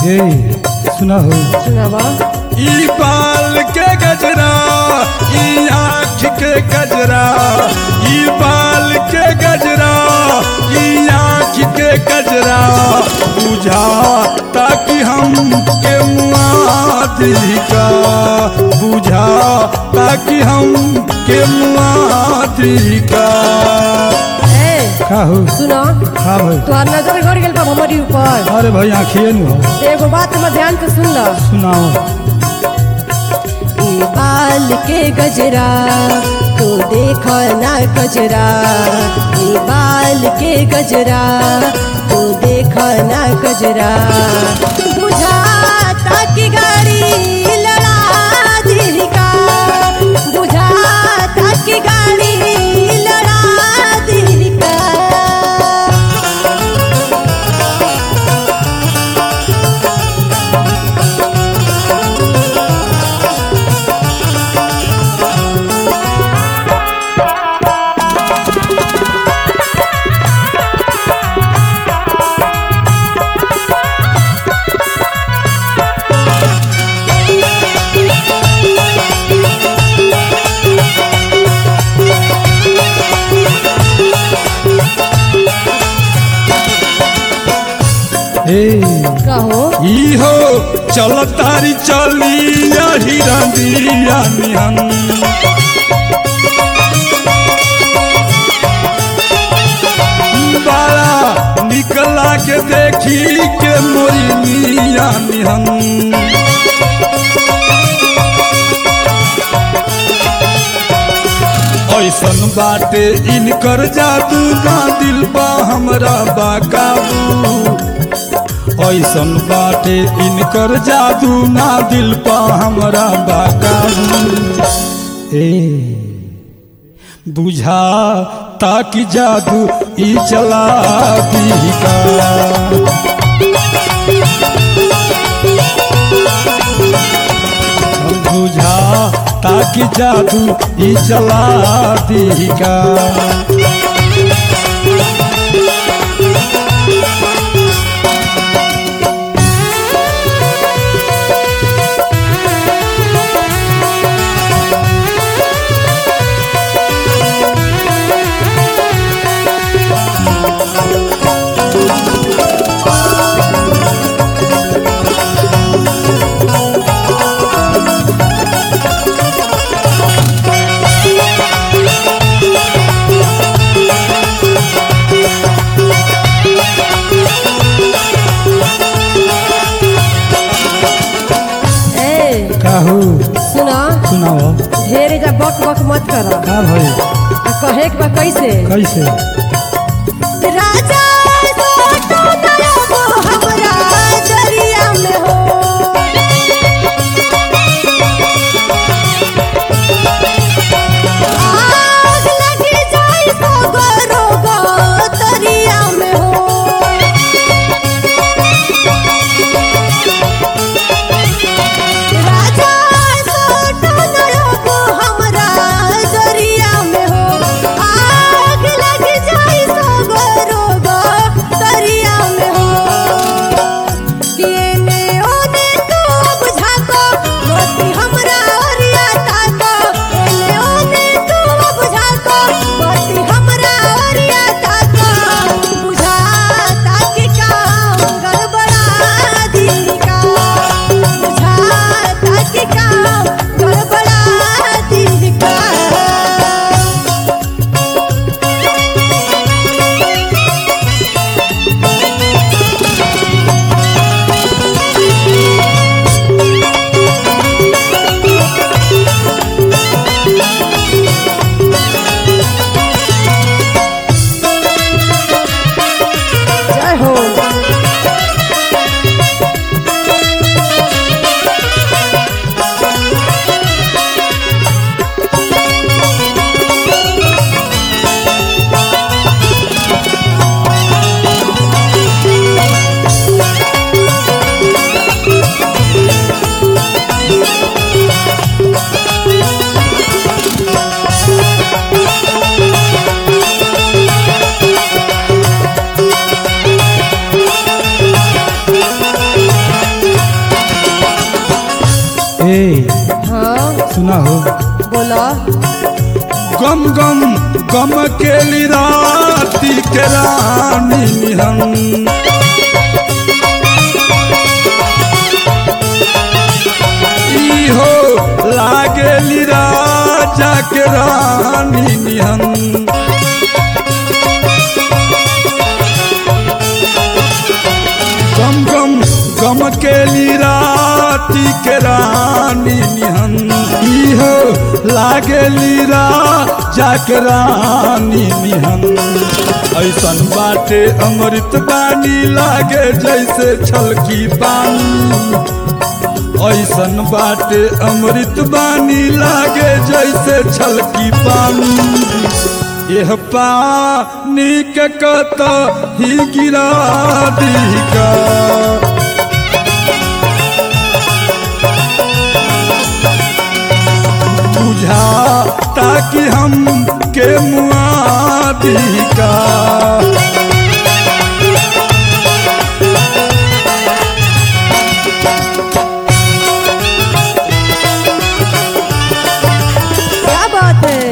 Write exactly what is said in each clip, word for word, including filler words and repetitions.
ए सुना हो सुनावा। ई बाल के गजरा ई आँख के गजरा ई बाल के गजरा ई आँख के गजरा बुझा ताकि हम के मुआदी का बुझा ताकि हम के मुआदी का। का हो सुना हाँ भाई तोहार नजर गड़ गेल बा हमारी ऊपर। अरे भाई आँखिए न हो तो एगो बात में ध्यान से सुन ला। सुनाओ। ई बाल के गजरा तो देखो ना गजरा, ई बाल के गजरा तो देखो ना गजरा, बुझाता की गाड़ी लड़ा दी का, बुझाता की गाड़ी लड़ा दी का। कहो ई हो चल तारी चली हिरंदिया निहन बड़ा निकला के देखी के मोरिया निहन। ऐसन बाटे इनकर जादू ना दिल बा हमरा बाकाबू, ऐसन बाटे इनकर जादू ना दिल पा हमरा बाकाबू। ए बुझा ताकि जादू ई चला दी का, बुझा ताकि जादू ई चला दी का। काहू सुना सुनाओ। ढेर जा बक बक मत कर। का भाई कहे के बा कैसे कैसे राजा सोटो नयबो हमरा दरिया में हो, आग लगी जाई तो गरो गो दरिया में हो। राजा सोटो नयबो हमरा दरिया में हो, आग लगी जाई तो गरो गो गम गम गम केली राती के रानी निहन ई हो लागेली राजा के रानी निहन गम गम गम केली राती के रानी निहन ई हो लागेली राजा के रानी निहन ऐसन बाटे अमृत बानी लागे जैसे छलकी पानी ऐसन बाटे अमृत बानी लागे जैसे छलकी पानी यह पानी के कतही गिरा दी का बुझा ताकि हम के मुआदी का क्या बात है।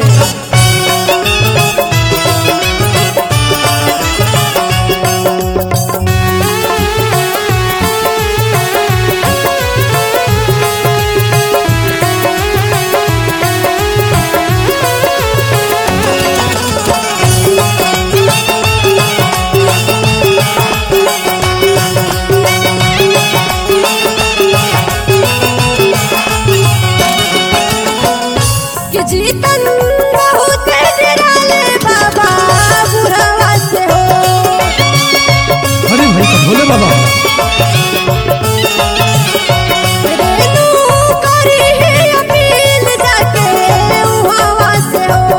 कि जीतन बहुत डराले बाबा बुढ़ावा से हो। अरे भाई तो भोले बाबा रेनू करी है अपील जाके उहावा से हो।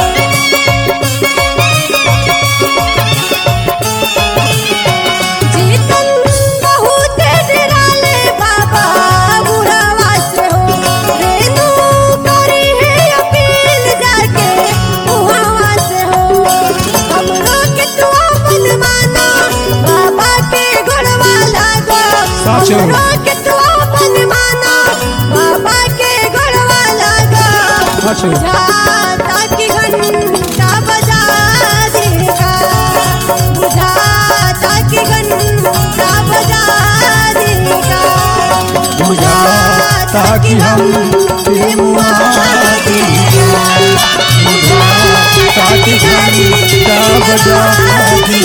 जीतन बहुत डराले बाबा बुढ़ावा से हो। रेनू करी है अपील जाके उहावा से हो। हमरो के तू अपन माना बाबा के गोड़वा लागो। साचो। हमरो के तू अपन माना बाबा के गोड़वा लागो। साचो। बुझाता कि घंटा बजा देगा। बुझाता कि घंटा बजा देगा। बुझाता कि हम के मुआदी का बुझाता कि घंटा बजा दी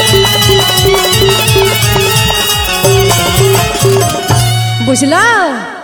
बुझला।